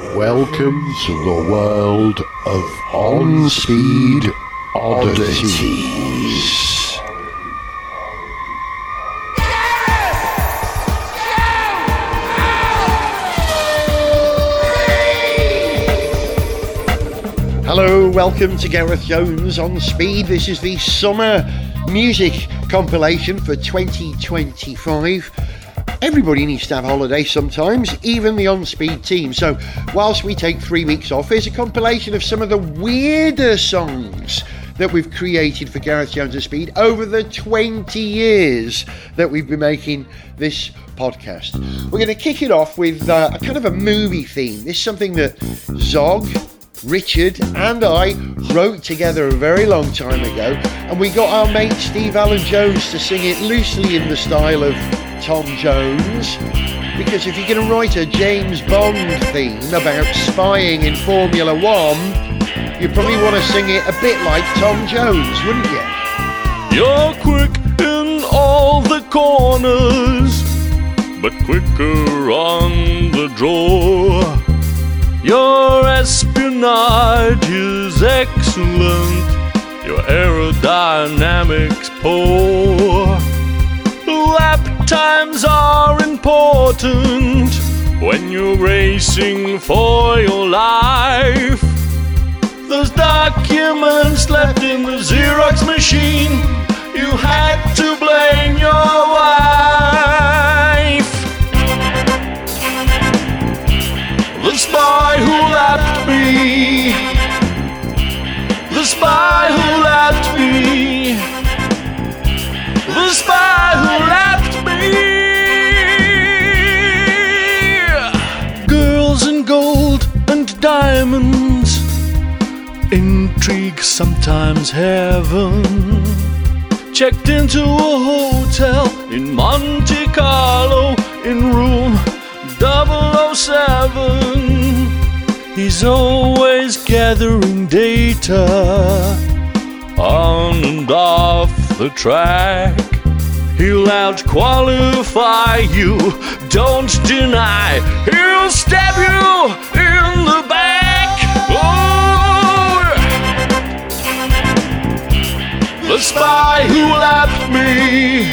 Welcome to the world of On-Speed Oddities. Hello, welcome to Gareth Jones on Speed. This is the summer music compilation for 2025. Everybody needs to have holiday sometimes, even the On-Speed team. So whilst we take 3 weeks off, here's a compilation of some of the weirder songs that we've created for Gareth Jones on Speed over the 20 years that we've been making this podcast. We're going to kick it off with a kind of a movie theme. This is something that Zog, Richard and I wrote together a very long time ago, and we got our mate Steve Allen Jones to sing it loosely in the style of Tom Jones, because if you're going to write a James Bond theme about spying in Formula One, you probably want to sing it a bit like Tom Jones, wouldn't you? You're quick in all the corners, but quicker on the draw. Your espionage is excellent, your aerodynamics poor. Lap times are important when you're racing for your life. There's documents left in the Xerox machine, you had to blame your wife. The spy who lapped me, the spy who lapped me, the spy who lapped me. Girls in gold and diamonds, intrigue sometimes heaven. Checked into a hotel in Monte Carlo in room 007. He's always gathering data on and off the track. He'll out-qualify you, don't deny. He'll stab you in the back. Oh! The spy who lapped me,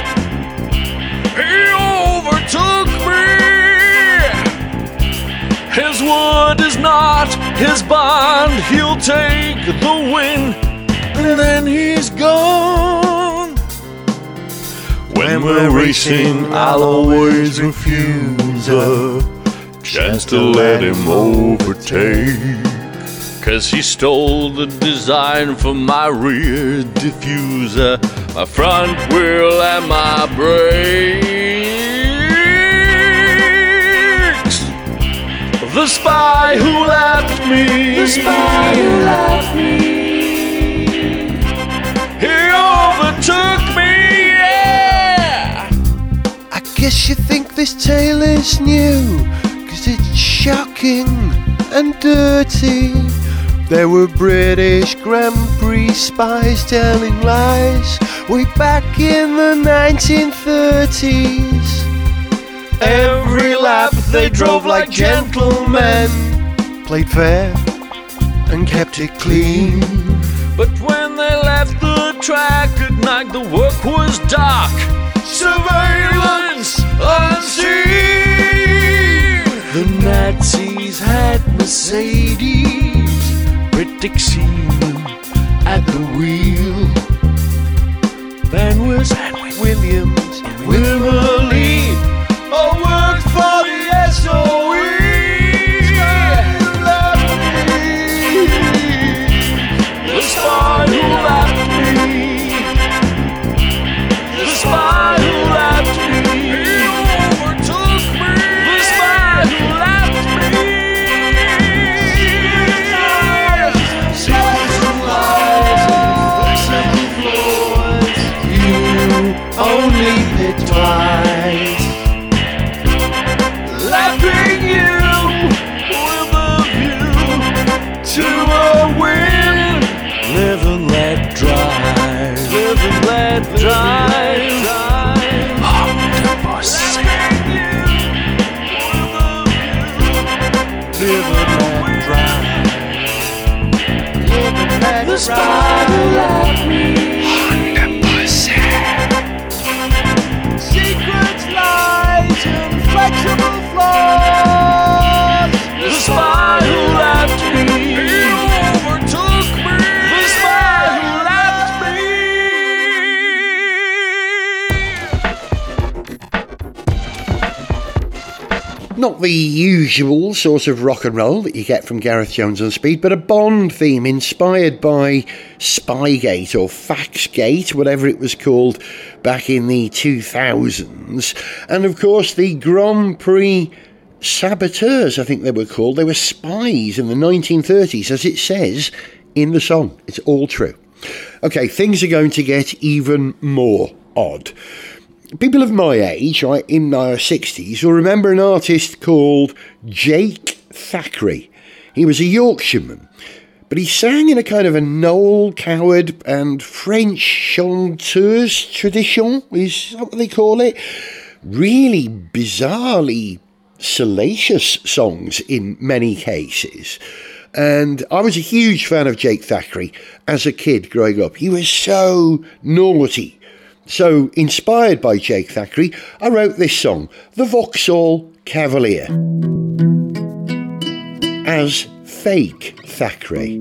he overtook me. His word is not his bond, he'll take the win, and then he's gone. When we're racing, I'll always refuse a chance to let him overtake, 'cause he stole the design from my rear diffuser, my front wheel and my brakes. The spy who lapped me, the spy who lapped me, he overtook me, yeah. I guess you think this tale is new, 'cause it's shocking and dirty. There were British Grand Prix spies telling lies way back in the 1930s. Every lap they drove like gentlemen, played fair and kept it clean. But when they left the track at night, the work was dark, surveillance unseen. The Nazis had Mercedes, British seamen at the wheel. Van was Edwin Williams and Wimmerly, all worked for the SOE. The spy who lapped me, the spy who lapped me, he overtook me. The spy who lapped me. Secrets and lies and simple flaws, you only hit twice. Lapping you with a view to a win. Live and let drive, live and let drive. Octopus. Lapping you with a view. Live spy who left me. Secrets, lies, inflexible flaws. The spy who left me. He overtook me. The spy who left me. Not the usual sort of rock and roll that you get from Gareth Jones on Speed, but a Bond theme inspired by Spygate or Faxgate, whatever it was called back in the 2000s. And of course the Grand Prix saboteurs, I think they were called. They were spies in the 1930s, as it says in the song. It's all true. Okay, things are going to get even more odd. People of my age, right, in our 60s, will remember an artist called Jake Thackeray. He was a Yorkshireman, but he sang in a kind of a Noel Coward and French chanteuse tradition, is that what they call it? Really bizarrely salacious songs in many cases. And I was a huge fan of Jake Thackeray as a kid growing up. He was so naughty. So, inspired by Jake Thackeray, I wrote this song, The Vauxhall Cavalier, as fake Thackeray.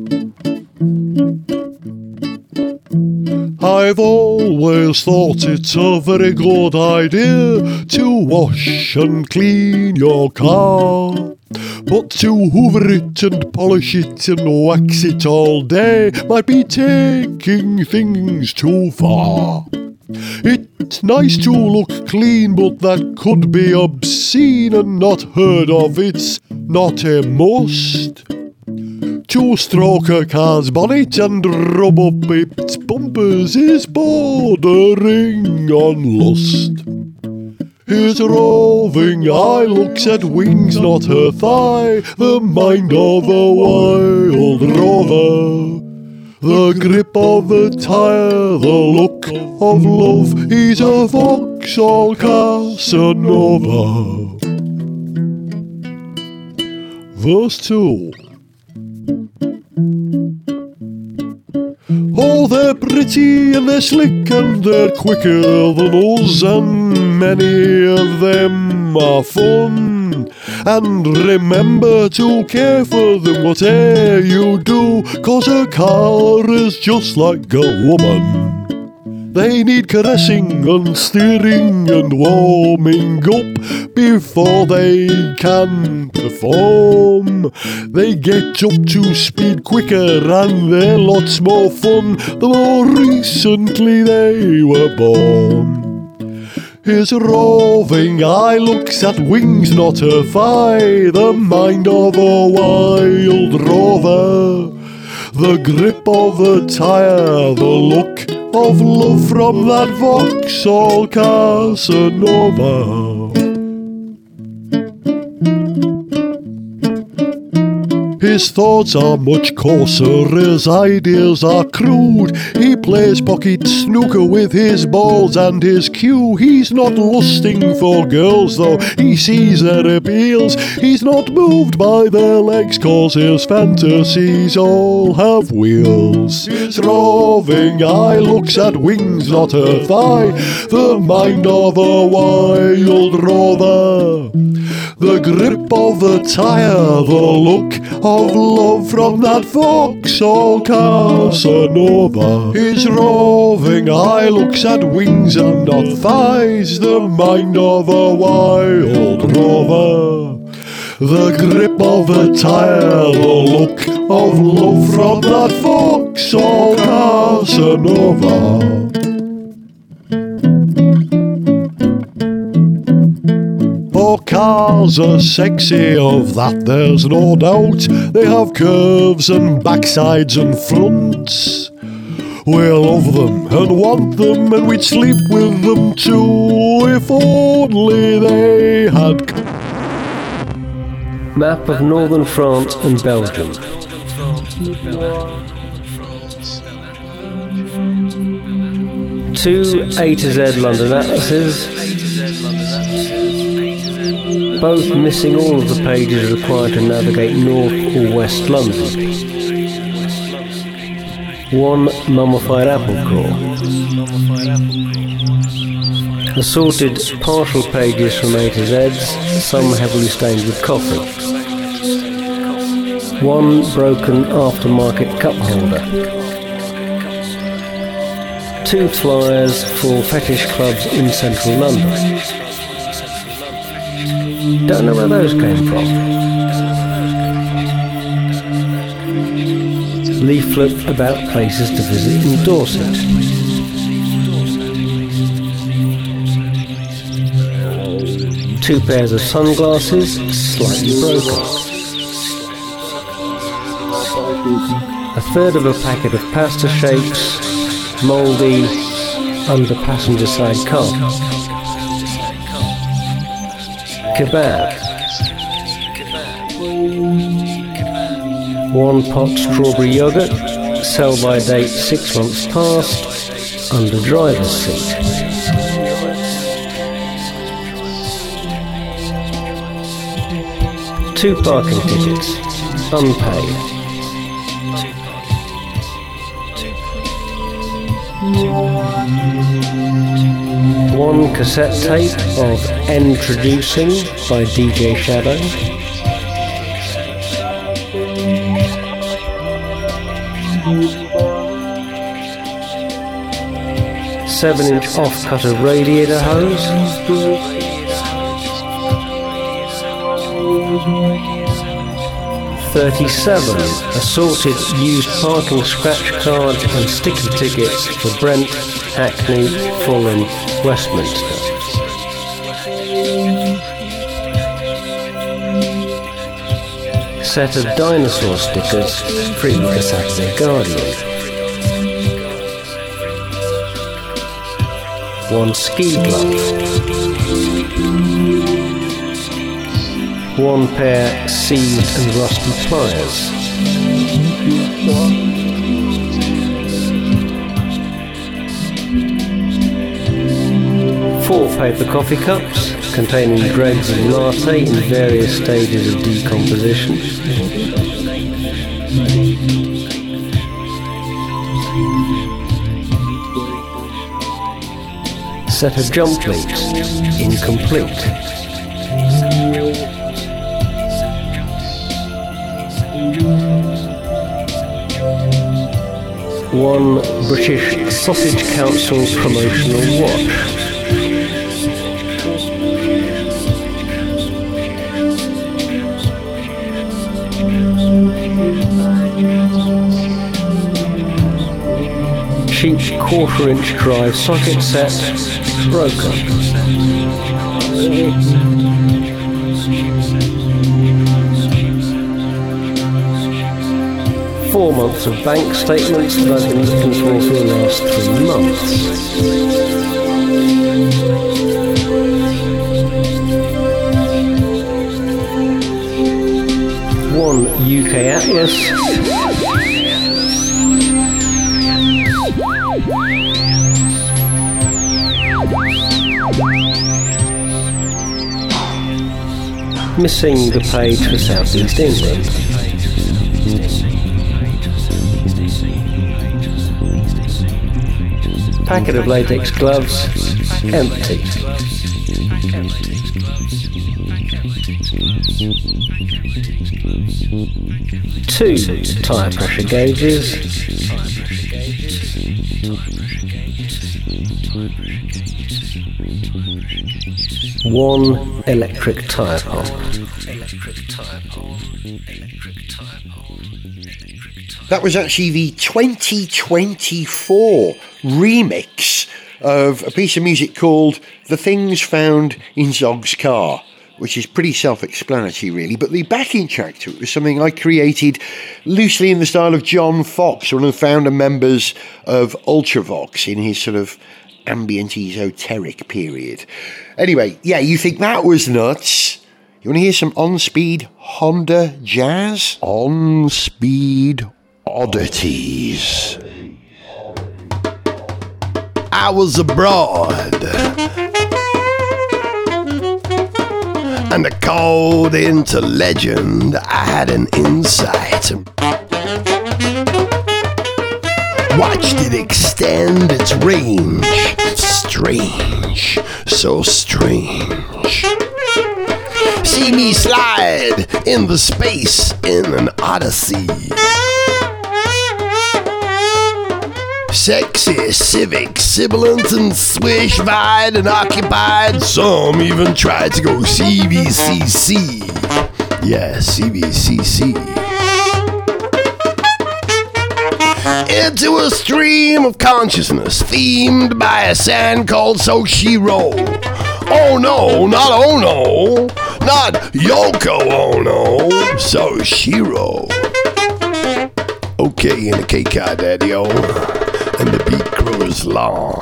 I've always thought it's a very good idea to wash and clean your car. But to hoover it and polish it and wax it all day might be taking things too far. It's nice to look clean, but that could be obscene and not heard of. It's not a must. To stroke a car's bonnet and rub up its bumpers is bordering on lust. His roving eye looks at wings, not her thigh, the mind of a wild rover. The grip of the tyre, the look of love, he's a Vauxhall Casanova. Verse 2. Oh, they're pretty and they're slick and they're quicker than us, and many of them are fun. And remember to care for them whatever you do, 'cause a car is just like a woman. They need caressing and steering and warming up before they can perform. They get up to speed quicker and they're lots more fun the more recently they were born. His roving eye looks at wings, not a thigh, the mind of a wild rover. The grip of a tyre, the look of love from that Vauxhall Casanova. His thoughts are much coarser, his ideas are crude. He plays pocket snooker with his balls and his cue. He's not lusting for girls, though he sees their appeals. He's not moved by their legs, 'cause his fantasies all have wheels. His roving eye looks at wings, not a thigh, the mind of a wild rover. The grip of the tyre, the look of love from that Vauxhall Casanova. His roving eye looks at wings and not thighs, the mind of a wild rover. The grip of a tyre, the look of love from that Vauxhall Casanova. Oh, cars are sexy, of that there's no doubt. They have curves and backsides and fronts. We love them and want them, and we'd sleep with them too, if only they had. Map of northern France and Belgium. Two A to Z London atlases, both missing all of the pages required to navigate north or west London. 1 mummified apple core. Assorted partial pages from A to Z's, some heavily stained with coffee. 1 broken aftermarket cup holder. 2 flyers for fetish clubs in central London. Don't know where those came from. Leaflet about places to visit in Dorset. 2 pairs of sunglasses, slightly broken. A third of a packet of pasta shapes, mouldy, under passenger side car. Kebab. 1 pot strawberry yogurt, sell by date 6 months past, under driver's seat. Two parking tickets, unpaid. One cassette tape of Introducing by DJ Shadow. Seven-inch off-cutter radiator hose. 37 assorted used parking scratch cards and sticky tickets for Brent, Hackney, Fulham, Westminster. Set of dinosaur stickers, free for Saturday Guardian. 1 ski glove. 1 pair seized and rusty pliers. 4 paper coffee cups containing dregs of latte in various stages of decomposition. 1 set of jump leads, incomplete. 1 British Sausage Council promotional watch. 1 cheap 1/4-inch drive socket set, broken. 4 months of bank statements that I've been looking for the last 3 months. 1 UK Atlas. 1 missing the page for South East England. 1 packet of latex gloves, empty. 2 tyre pressure gauges. 1 electric tyre pump. That was actually the 2024 remix of a piece of music called The Things Found in Zog's Car, which is pretty self-explanatory really, but the backing track to it was something I created loosely in the style of John Fox, one of the founder members of Ultravox in his sort of ambient esoteric period. Anyway, yeah, you think that was nuts? You want to hear some on-speed Honda jazz? On-speed oddities. I was abroad, and according to legend, I had an insight. watched it extend its range. Strange, so strange. See me slide in the space in an odyssey. Sexy, civic, sibilant and swish-vied and occupied. Some even tried to go CVCC. Yeah, CVCC. Into a stream of consciousness themed by a sand called Soshiro. Oh no, not oh no, not Yoko Ono, Soshiro. Okay, in a K-Car, daddy-o, and the beat grows long.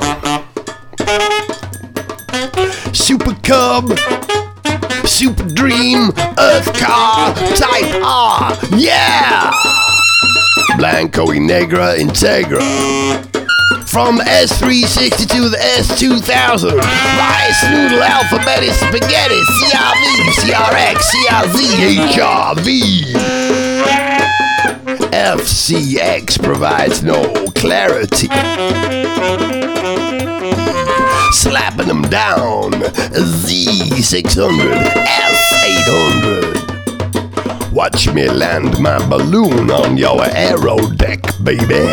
Super Cub, Super Dream, Earth Car, Type R, yeah! Blanco y Negra Integra. From the S360 to the S2000. Rice, noodle, alphabetic, spaghetti, CRV, CRX, CRZ, HRV. FCX provides no clarity. Slapping them down. Z600, S800. Watch me land my balloon on your aero deck, baby.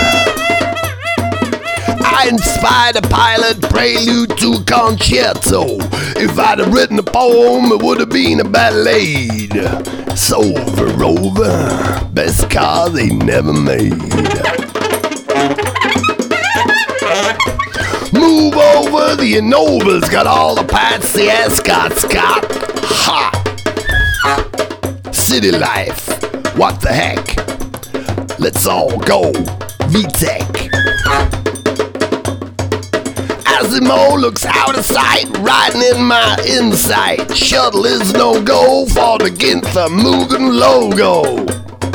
I inspired a pilot prelude to a concerto. If I'd have written a poem, it would have been a ballad. Silver Rover, best car they never made. Move over, the Ennova's got all the parts the Ascot's got. Ha! City life, what the heck? Let's all go, VTEC. Asimo looks out of sight, riding in my insight. Shuttle is no go, fought against the Mugen logo.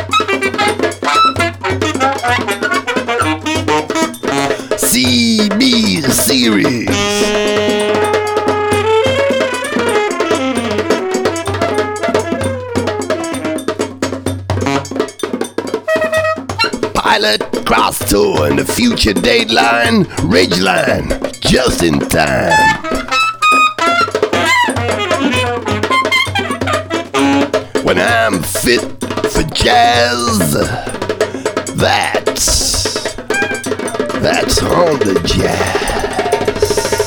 CB series. Pilot, cross tour, and the future dateline, Ridgeline, just in time. When I'm fit for jazz, that's Honda Jazz.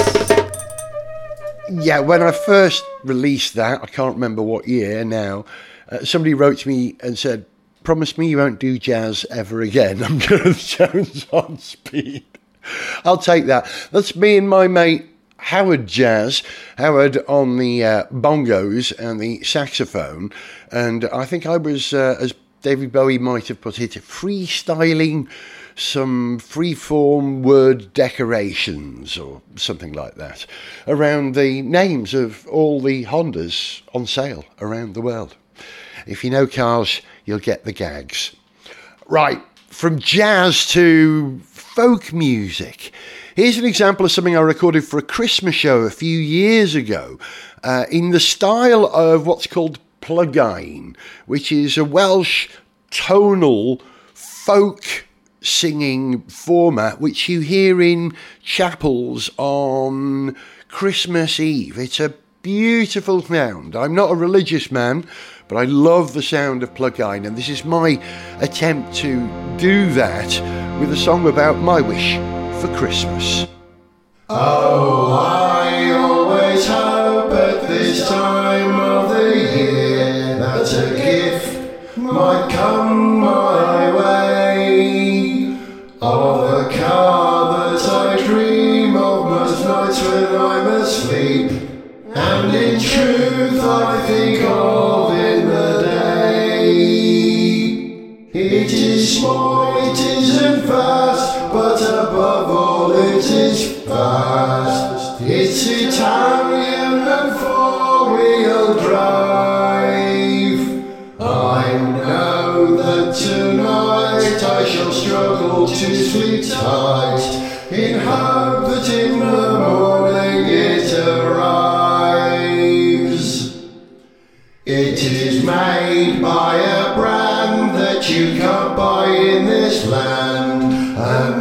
Yeah, when I first released that, I can't remember what year now, somebody wrote to me and said, promise me you won't do jazz ever again. I'm Gareth Jones on Speed. I'll take that. That's me and my mate Howard Jazz. Howard on the bongos and the saxophone. And I think I was, as David Bowie might have put it, freestyling some freeform word decorations or something like that around the names of all the Hondas on sale around the world. If you know cars, you'll get the gags. Right, from jazz to folk music. Here's an example of something I recorded for a Christmas show a few years ago in the style of what's called plug-in, which is a Welsh tonal folk singing format which you hear in chapels on Christmas Eve. It's a beautiful sound. I'm not a religious man, but I love the sound of plug-in, and this is my attempt to do that with a song about my wish for Christmas. Oh, I always hope at this time of the year that a gift might come my way, of a car that I dream of most nights when I'm asleep, and in truth I think of in the day. It is small, it isn't fast, but above all it is fast. It's Italian and four-wheel drive. I know that tonight I shall struggle to sleep tight, in hope that in the morning it arrives. It is made by a brand that you can't buy in this land, and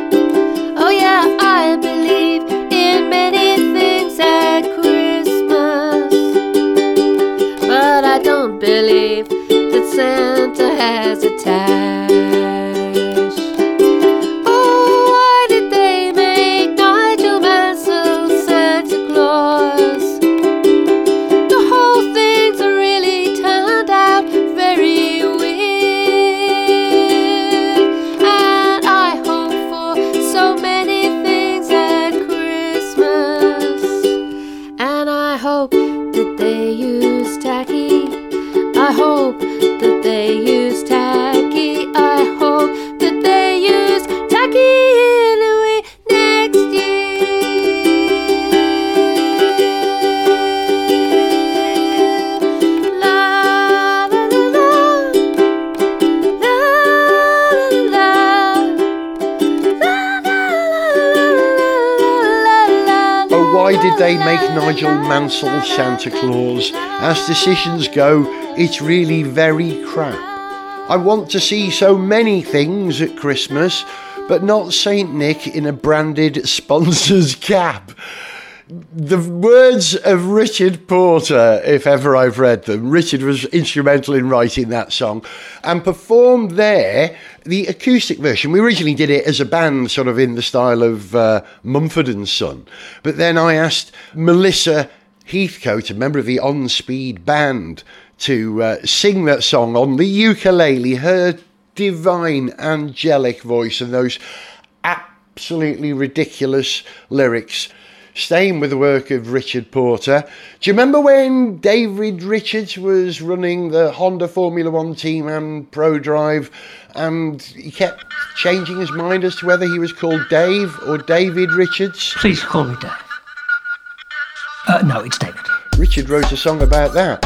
don't believe that Santa has a tash. Oh, why did they make Nigel Mansell Santa Claus? The whole thing's really turned out very weird, and I hope for so many things at Christmas, and I hope that they use tacky. I hope that they use tacky. I hope that they use tacky anyway next year. La la la la, la la la, la. Oh, why did they make Nigel Mansell Santa Claus? As decisions go, it's really very crap. I want to see so many things at Christmas, but not Saint Nick in a branded sponsor's cap. The words of Richard Porter, if ever I've read them. Richard was instrumental in writing that song and performed there the acoustic version. We originally did it as a band, sort of in the style of Mumford and Son. But then I asked Melissa Heathcote, a member of the On Speed band, to sing that song on the ukulele, her divine angelic voice and those absolutely ridiculous lyrics. Staying with the work of Richard Porter, do you remember when David Richards was running the Honda Formula One team and ProDrive, and he kept changing his mind as to whether he was called Dave or David Richards? Please call me Dave. No, it's David. Richard wrote a song about that.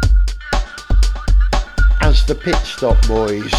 As the Pit Stop Boys.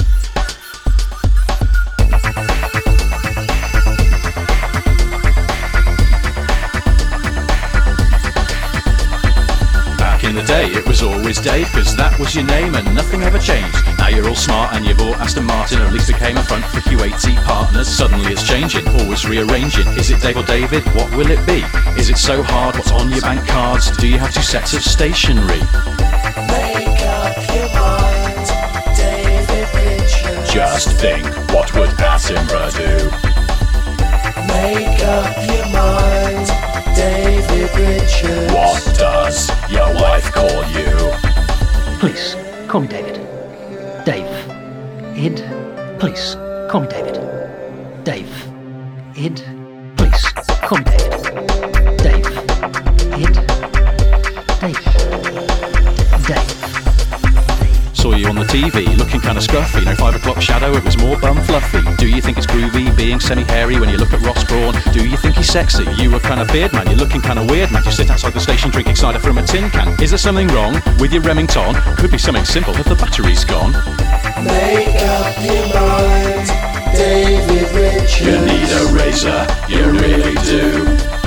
In the day it was always Dave, cause that was your name and nothing ever changed. Now you're all smart and you've bought Aston Martin, or at least became a front for Q80 partners. Suddenly it's changing, always rearranging. Is it Dave or David? What will it be? Is it so hard? What's on your bank cards? Do you have 2 sets of stationery? Make up your mind, David Richards. Just think, what would Attenborough do? Make up your mind, David Richards. What does your wife call you? Please, call me David. Dave. Id. Please, call me David. Dave. Id. Please, call me David. Dave. Id. Dave. Dave. Saw you on the TV, looking kinda scruffy. No 5 o'clock shadow, it was more bum fluffy. Do you think it's groovy, being semi-hairy when you look at Ross Brawn? Do you think he's sexy? You were kinda beard man, you're looking kinda weird man. You sit outside the station drinking cider from a tin can. Is there something wrong with your Remington? Could be something simple if the battery's gone. Make up your mind, David Richards. You need a razor, you really do.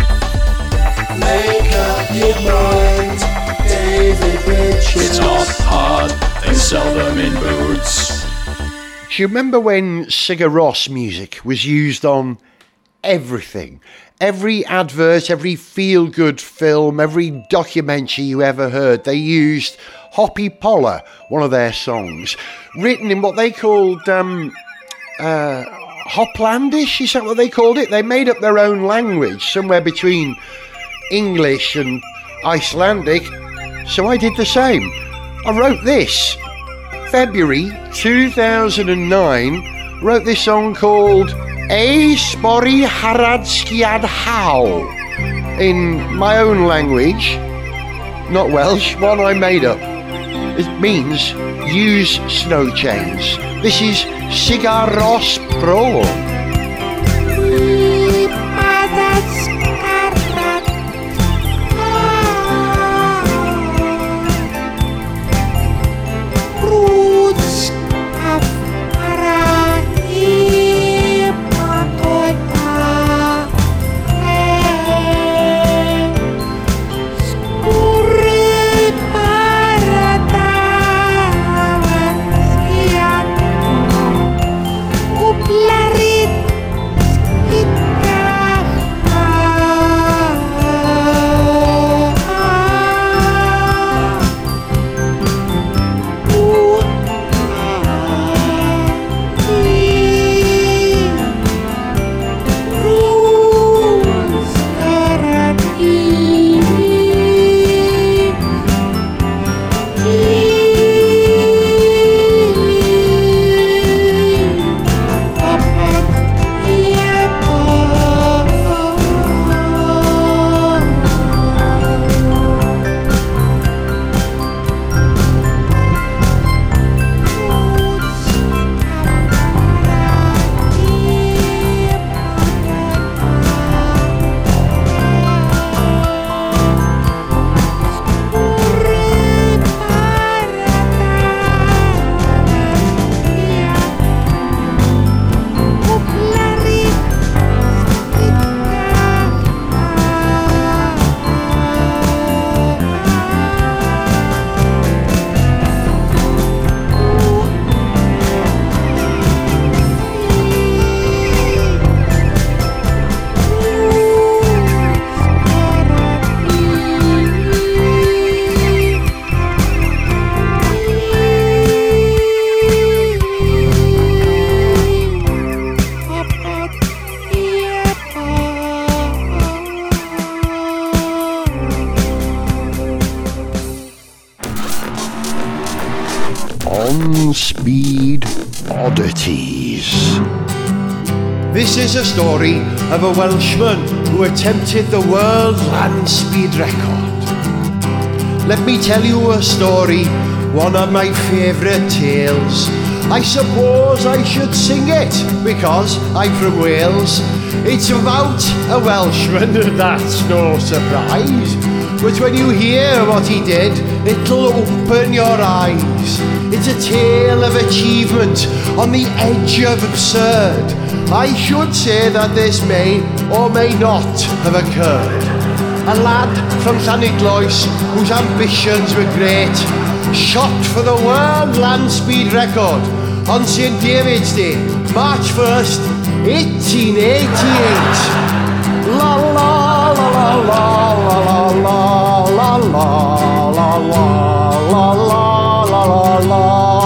Make up your mind, David Richards. It's not hard, they sell them in boots. Do you remember when Sigur Rós music was used on everything? Every advert, every feel-good film, every documentary you ever heard, they used Hoppy Poller, one of their songs, written in what they called Hoplandish, is that what they called it? They made up their own language, somewhere between English and Icelandic, so I did the same. I wrote this. February 2009, wrote this song called E Spori Haradskiad How, in my own language, not Welsh, one I made up. It means use snow chains. This is Sigur Rós Pro. Lari on-speed oddities. This is a story of a Welshman who attempted the world land speed record. Let me tell you a story, one of my favourite tales. I suppose I should sing it because I'm from Wales. It's about a Welshman, that's no surprise. But when you hear what he did, it'll open your eyes. It's a tale of achievement on the edge of absurd. I should say that this may or may not have occurred. A lad from Llanidloes whose ambitions were great shot for the world land speed record on St David's Day, March 1st, 1888. La la la la la la la la la la la la la.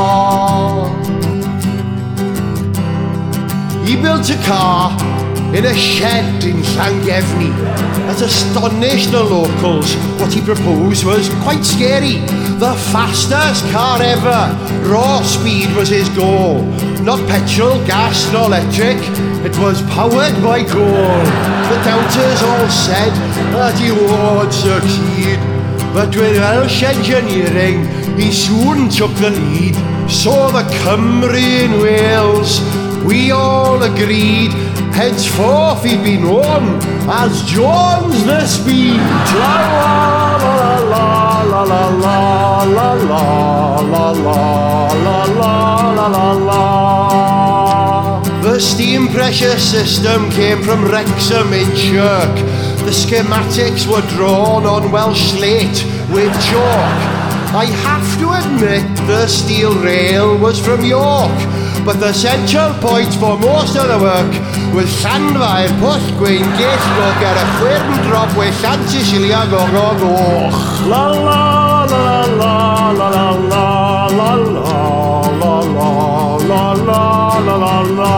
He built a car in a shed in Llangefni that astonished the locals. What he proposed was quite scary. The fastest car ever. Raw speed was his goal. Not petrol, gas, nor electric. It was powered by coal. The doubters all said that he would succeed. But with Welsh engineering, he soon took the lead. So the Cymru in Wales, we all agreed, henceforth he'd be known as Jones the Speed. La la la la la la la la la la la la la la. The steam pressure system came from Wrexham in Shirk. The schematics were drawn on Welsh slate with chalk. I have to admit the steel rail was from York, but the central point for most of the work was Llanfair, Pwllgwyn, Gaethnog, ar y chwyrn drop with Llan Sicilia go. La la la la la la la la la la la la la la.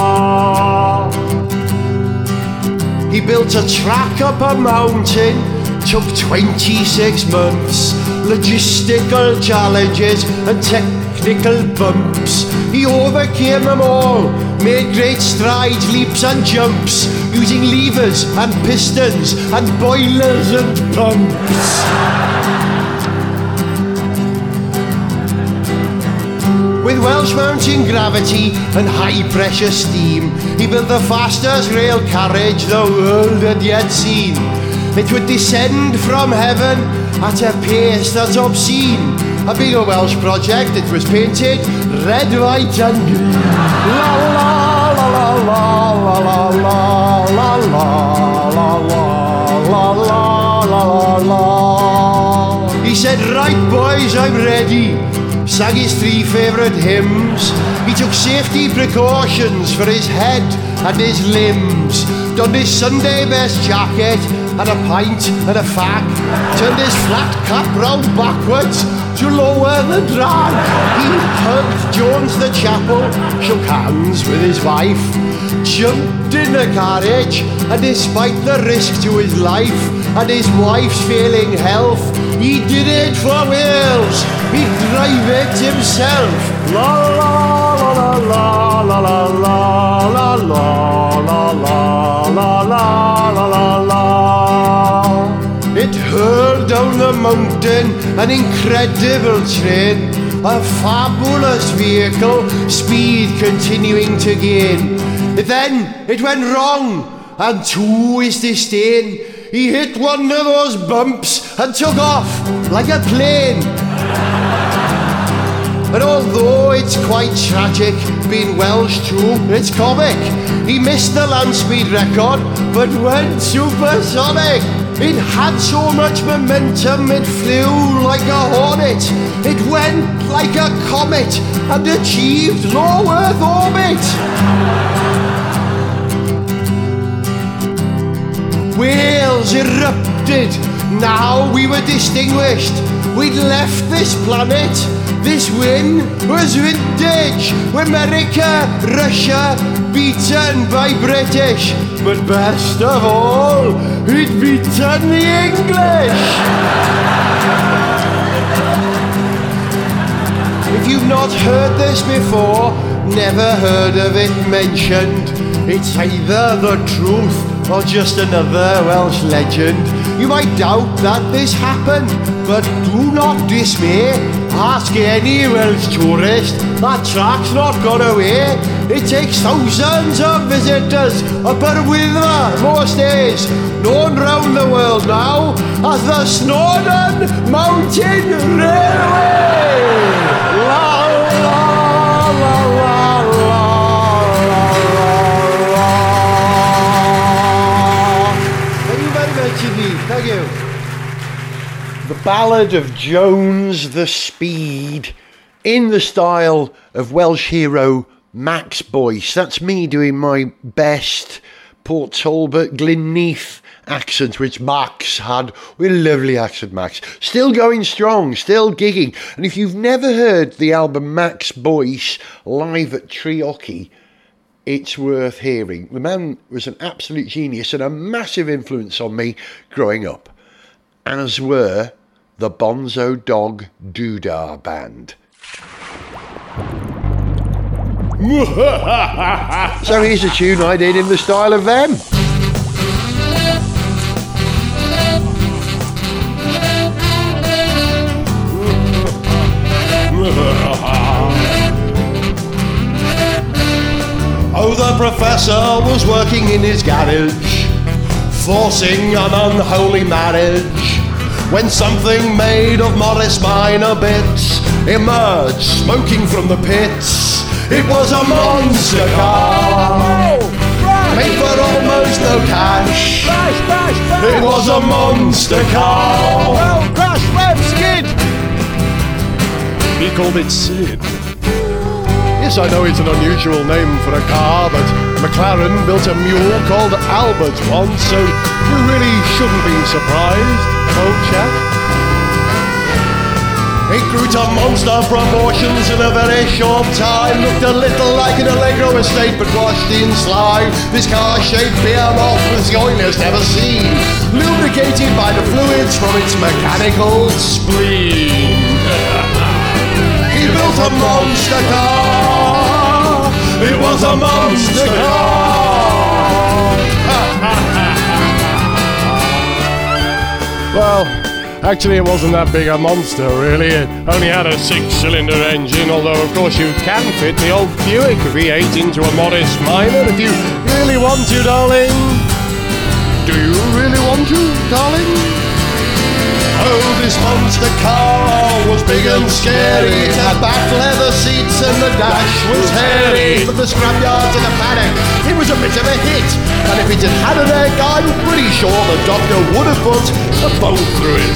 He built a track up a mountain, took 26 months, logistical challenges and technical bumps. He overcame them all, made great strides, leaps and jumps, using levers and pistons and boilers and pumps. With Welsh mountain gravity and high pressure steam, he built the fastest rail carriage the world had yet seen. It would descend from heaven at a pace that's obscene. A bigger Welsh project, it was painted red, white and green. La la la la la la la la la la la la la. He said, right boys, I'm ready. Sang his 3 favourite hymns. He took safety precautions for his head and his limbs. Donned his Sunday best jacket and a pint and a fag. Turned his flat cap round backwards to lower the drag. He hugged Jones the chapel, shook hands with his wife, jumped in the carriage, and despite the risk to his life and his wife's failing health, he did it for Wales. He'd drive it himself. La la la la la la la la la la la la la la. It hurled down the mountain, an incredible train, a fabulous vehicle, speed continuing to gain. Then it went wrong, and to his disdain, he hit one of those bumps and took off like a plane. And although it's quite tragic, being Welsh too, it's comic. He missed the land speed record, but went supersonic. It had so much momentum, it flew like a hornet. It went like a comet and achieved low Earth orbit. Wales erupted, now we were distinguished. We'd left this planet, this win was vintage. America, Russia, beaten by British. But best of all, we'd beaten the English. If you've not not heard this before, never heard of it mentioned. It's either the truth or just another Welsh legend. You might doubt that this happened, but do not dismay. Ask any Welsh tourist, that track's not gone away. It takes thousands of visitors up and with most days, known round the world now as the Snowdon Mountain Railway. La, la, la, la, la, la. Thank you very much indeed. Thank you. The Ballad of Jones the Speed, in the style of Welsh hero Max Boyce. That's me doing my best Port Talbot, Glynneath accent, which Max had. With a lovely accent, Max. Still going strong, still gigging. And if you've never heard the album Max Boyce live at Treorchy, it's worth hearing. The man was an absolute genius and a massive influence on me growing up. As were the Bonzo Dog Doodah Band. So here's a tune I did in the style of them. Oh, the professor was working in his garage, forcing an unholy marriage, when something made of Morris Minor bits emerged, smoking from the pits. It was a monster car, made for almost no cash. It was a monster car. Well, crash, web, skid. He called it Sid. Yes, I know it's an unusual name for a car, but McLaren built a mule called Albert once, so you really shouldn't be surprised, old chap. It grew to monster proportions in a very short time. Looked a little like an Allegro estate, but washed in slime. This car-shaped behemoth was the oiliest ever seen, lubricated by the fluids from its mechanical spleen. He built a monster car. It was a monster car. Well, actually it wasn't that big a monster, really. It only had a 6-cylinder engine, although of course you can fit the old Buick V8 into a Morris Minor if you really want to, darling. Do you really want to, darling? Oh, this monster car was big and scary. It had back leather seats and the dash was hairy. But the scrapyards in the paddock, it was a bit of a hit. And if it had an egg, I'm pretty sure the doctor would have put a bone through it.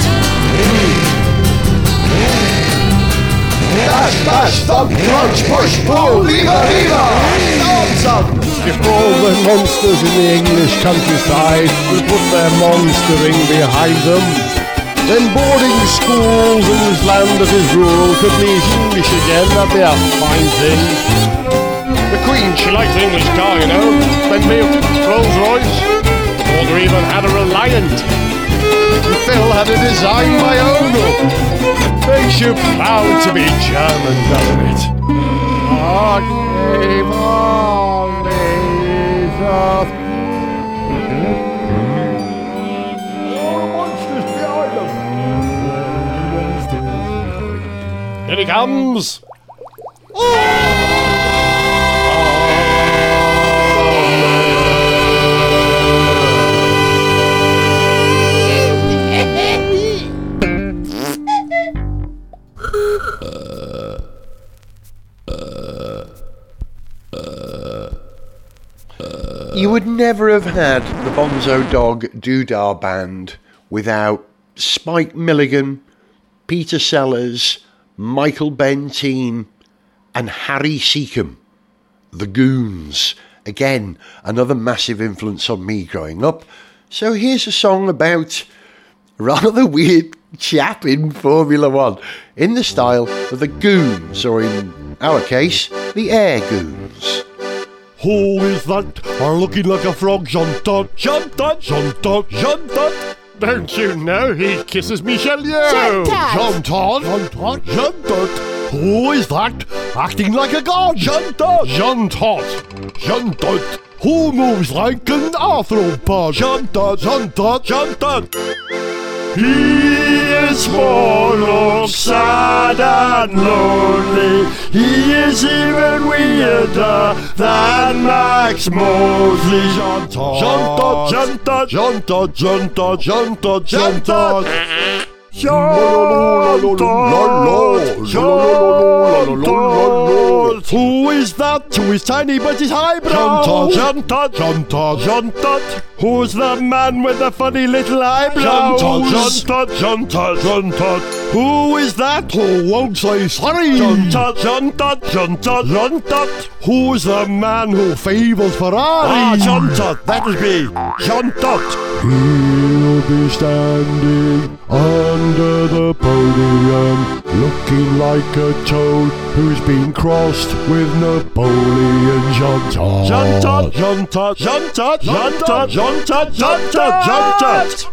Dash, bash, thump, crunch, push, pull, lever, lever, nonsense. If all the monsters in the English countryside would put their monstering behind them, then boarding schools in this land that is rural could be English again. That'd be a fine thing. The Queen, she liked the English car, you know. Bentley, Rolls Royce, or even had a Reliant. And Phil had a design my own. Makes you proud to be German, doesn't it? Here he comes! You would never have had the Bonzo Dog Doodah Band without Spike Milligan, Peter Sellers, Michael Bentine and Harry Seacombe, the Goons. Again, another massive influence on me growing up. So here's a song about a rather weird chap in Formula One, in the style of the Goons, or in our case, the Air Goons. Who is that? Are looking like a frog, Jean-Todt? Jean-Todt? Jean-Todt? Jean-Todt? Don't you know he kisses Michelle Yeoh? Jean-Todt? Jean-Todt? Jean-Todt? Who is that? Acting like a god? Jean Todt. Jean Todt. Jean Todt. Who moves like an arthropod? Jean Todt. Jean Todt. Jean Todt. He is more of sad and lonely. He is even weirder than Max Mosley. Jean Todt. Jean Todt. Jean Todt. Jean Todt. Jean Todt. Jean Todt. Jean Todt. Who is that? Who is tiny but his eyebrow? Jean Todt. Jean Todt. Jean Todt. Who's the man with the funny little eyebrows? Jean Todt. Jean Todt. Jean Todt. Who is that? Who won't say sorry? Jean Todt. Jean Todt. Jean Todt. Jean Todt. Who's the man who favours Ferrari? Jean Todt. That is me. Jean Todt. He'll be standing under the podium, looking like a toad who's been crossed with Napoleon. Jean Todt. Jean Todt. Jean Todt. Jean Todt. Jean Todt. Jean Todt. Jean Todt. Jean Todt.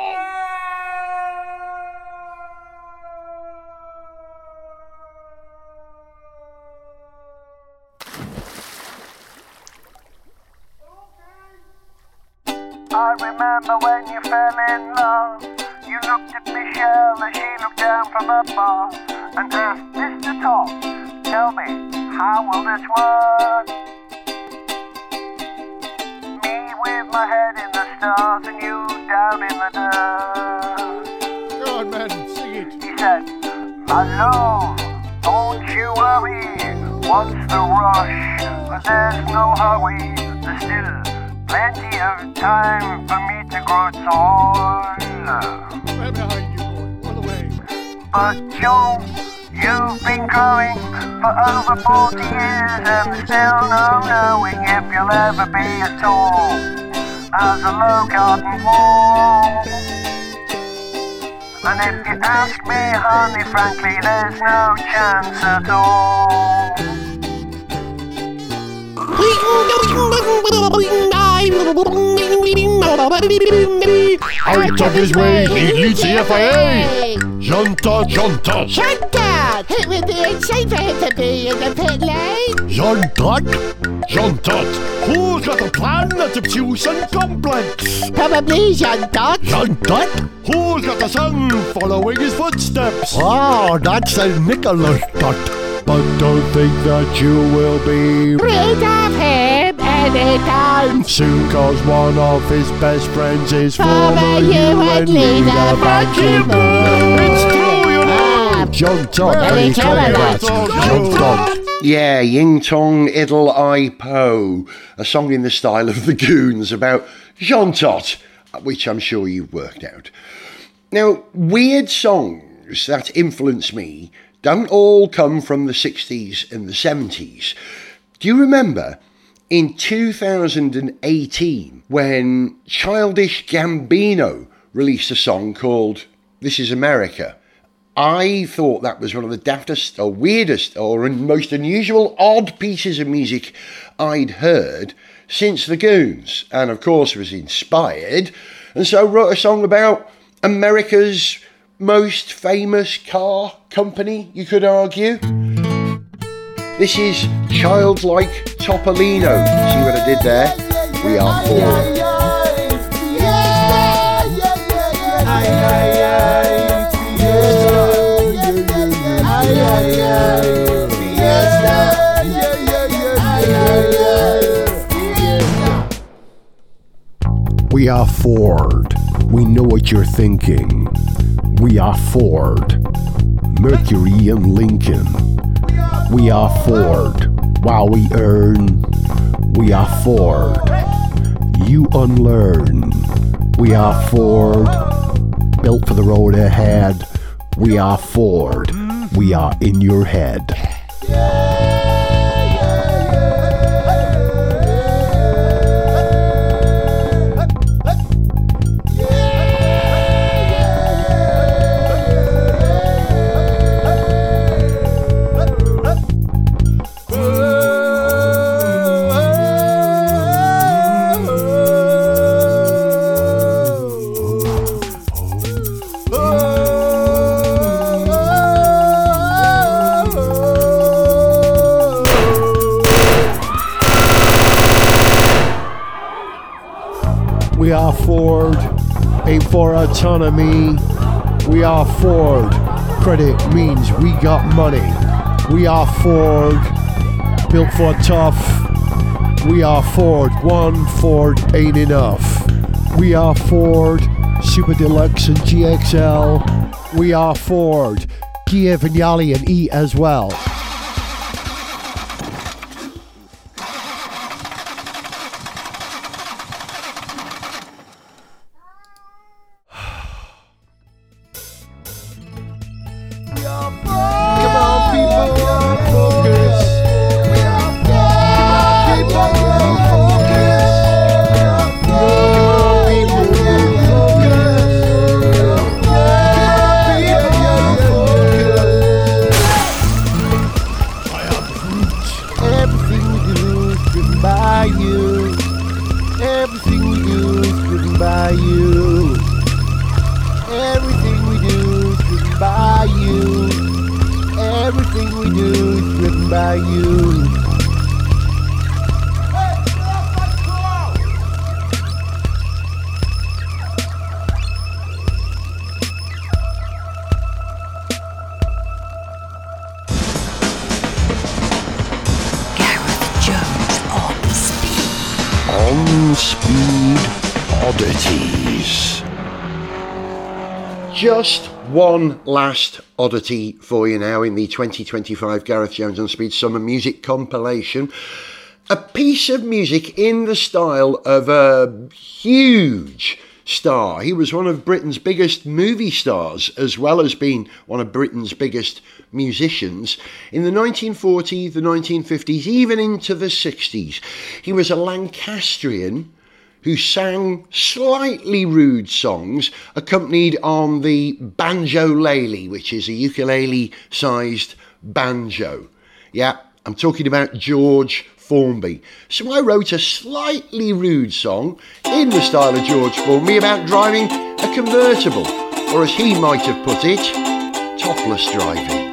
I remember when you fell in love. You looked at Michelle as she looked down from above and asked Mr. Todt, tell me, how will this work? Me with my head in the stars and you down in the dirt. Go on, man, sing it. He said, my love, don't you worry. What's the rush? But there's no hurry. There's still plenty of time for me to grow tall. Where behind you, boy? All the way. But Joe, you've been growing for over 40 years and still no knowing if you'll ever be as tall as a low garden wall. And if you ask me, honey, frankly, there's no chance at all. Out of his way, he leads the FIA. Jean Todt. Jean Todt. Jean Todt! It would be insane for him to be in the pit lane. Jean Todt. Jean Todt. Who's got a plan that's obtuse and complex? Probably Jean Todt. Jean Todt. Who's got a son following his footsteps? Oh, that's a Nicholas Todt. But don't think that you will be rid of him anytime soon, cause one of his best friends is former UN leader Ban Ki-moon. It's true, you know. Jean Todt. Very true, that. Jean Todt. Yeah, Ying Tong Idle I Po, a song in the style of the Goons about Jean Todt, which I'm sure you've worked out. Now, weird songs that influence me don't all come from the 60s and the 70s. Do you remember in 2018 when Childish Gambino released a song called This Is America? I thought that was one of the daftest or weirdest or most unusual odd pieces of music I'd heard since the Goons, and of course was inspired, and so wrote a song about America's most famous car company, you could argue. This is Childlike Topolino. See what I did there? We are four. We are Ford. We know what you're thinking. We are Ford. Mercury and Lincoln. We are Ford. While we earn, we are Ford. You unlearn. We are Ford. Built for the road ahead. We are Ford. We are in your head. ain't for autonomy. We are Ford. Credit means we got money. We are Ford. Built for tough. We are Ford. One Ford ain't enough. We are Ford. Super Deluxe and GXL. We are Ford. Kia Vignali and E as well. Just one last oddity for you now in the 2025 Gareth Jones on Speed Summer Music compilation. A piece of music in the style of a huge star. He was one of Britain's biggest movie stars, as well as being one of Britain's biggest musicians. In the 1940s, the 1950s, even into the 60s, he was a Lancastrian who sang slightly rude songs accompanied on the banjo-lele, which is a ukulele-sized banjo. Yeah, I'm talking about George Formby. So I wrote a slightly rude song in the style of George Formby about driving a convertible, or as he might have put it, topless driving.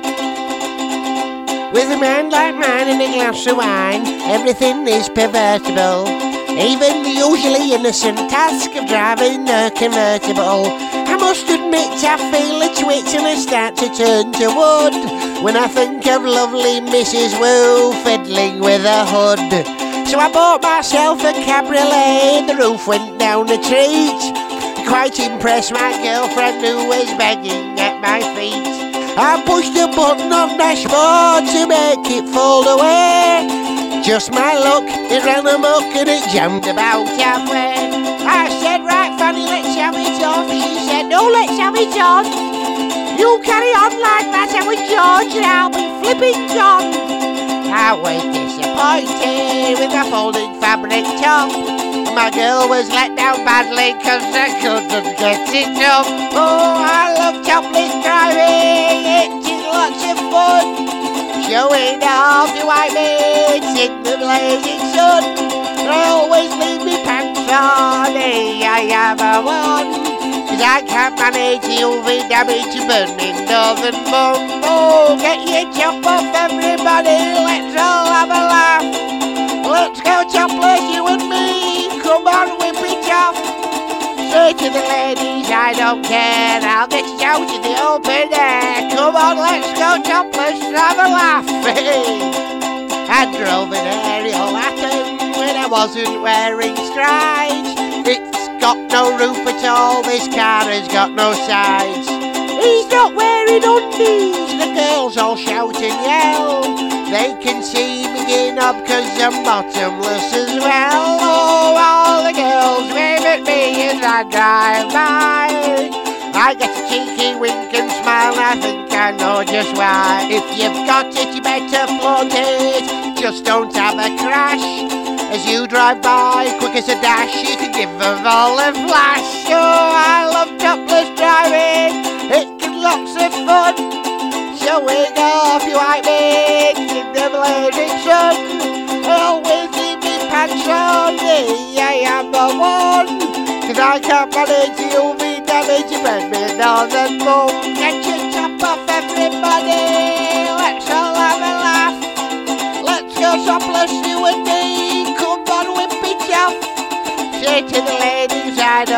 With a man like mine and a glass of wine, everything is pervertible. Even the usually innocent task of driving a convertible. I must admit I feel a twitch and I start to turn to wood when I think of lovely Mrs. Wu fiddling with a hood. So I bought myself a cabriolet, the roof went down a treat. Quite impressed my girlfriend who was begging at my feet. I pushed a button on dashboard to make it fold away. Just my luck, it ran amok and it jammed about halfway. I said, right Fanny, let's have it off. She said, no, let's have it on. You carry on like that, I was George and I'll be flipping John. I was disappointed with a folding fabric top. My girl was let down badly cause I couldn't get it up. Oh, I love topless driving, it is lots of fun. Showing off your white bits in the blazing sun. I always leave me pants on, I have a one. Cause I can't manage the UV damage to burn me northern mum. Oh, get your chop off everybody, let's all have a laugh. Let's go topless, you and me, come on, whip it off. Say to the ladies, I don't care, I'll get you out in the open air. Come on, let's go topless, have a laugh. I drove an aerial Atom when I wasn't wearing strides. It's got no roof at all, this car has got no sides. He's not wearing undies, the girls all shout and yell. They can see me getting up cause I'm bottomless as well. Oh, all the girls wave at me as I drive by. I get a cheeky wink and smile and I think I know just why. If you've got it, you better flaunt it, just don't have a crash. As you drive by, quick as a dash, you can give them all a flash. Oh, I love topless driving, it can lots of fun. Showing off your white bits in the blazing sun. Always leave me pants on, I am the one. Cause I can't manage the UV damage, you bring me northern mum. Get your top off everybody, let's all have a laugh. Let's go topless, you and me, come on whip it off. Say to the ladies, I don't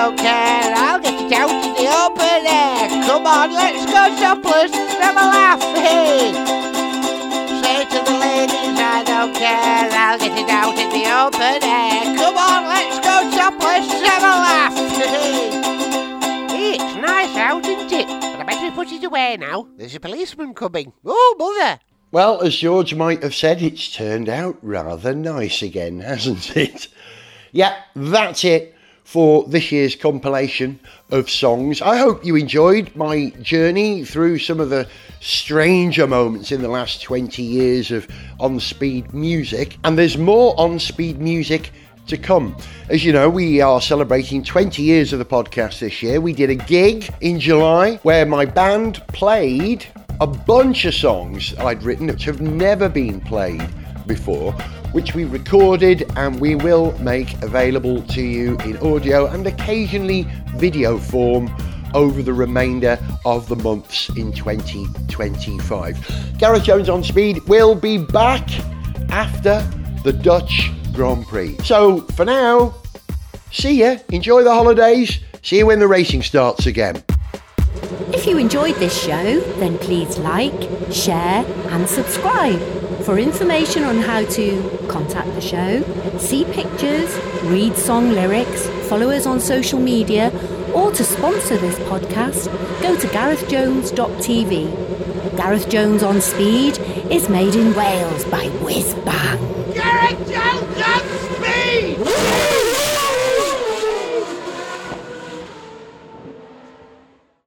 don't care. I'll get it out in the open air. Come on, let's go topless, have a laugh, hey. Say to the ladies, I don't care. I'll get it out in the open air. Come on, let's go topless, have a laugh, hey. Hey, it's nice out, isn't it? But I better put it away now. There's a policeman coming. Oh, mother. Well, as George might have said, it's turned out rather nice again, hasn't it? Yeah, that's it for this year's compilation of songs. I hope you enjoyed my journey through some of the stranger moments in the last 20 years of On Speed music. And there's more On Speed music to come. As you know, we are celebrating 20 years of the podcast this year. We did a gig in July where my band played a bunch of songs I'd written which have never been played before, which we recorded and we will make available to you in audio and occasionally video form over the remainder of the months in 2025. Gareth Jones On Speed will be back after the Dutch Grand Prix. So for now, see ya, enjoy the holidays, see you when the racing starts again. If you enjoyed this show, then please like, share and subscribe. For information on how to contact the show, see pictures, read song lyrics, follow us on social media, or to sponsor this podcast, go to garethjones.tv. Gareth Jones On Speed is made in Wales by Whiz Bang. Gareth Jones On Speed!